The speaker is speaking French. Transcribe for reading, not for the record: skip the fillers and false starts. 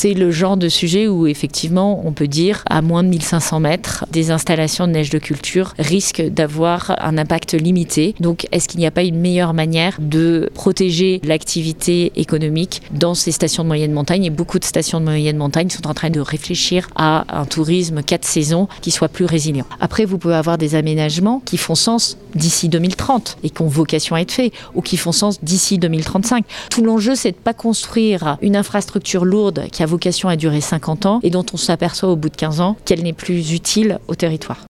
c'est le genre de sujet où effectivement on peut dire à moins de 1500 mètres, des installations de neige de culture risquent d'avoir un impact limité. Donc est-ce qu'il n'y a pas une meilleure manière de protéger l'activité économique dans ces stations de moyenne montagne? Et beaucoup de stations de moyenne montagne sont en train de réfléchir à un tourisme 4 saisons qui soit plus résilient. Après, vous pouvez avoir des aménagements qui font sens d'ici 2030 et qui ont vocation à être faits, ou qui font sens d'ici 2035. Tout l'enjeu, c'est de ne pas construire une infrastructure lourde qui a vocation à durer 50 ans et dont on s'aperçoit au bout de 15 ans qu'elle n'est plus utile au territoire.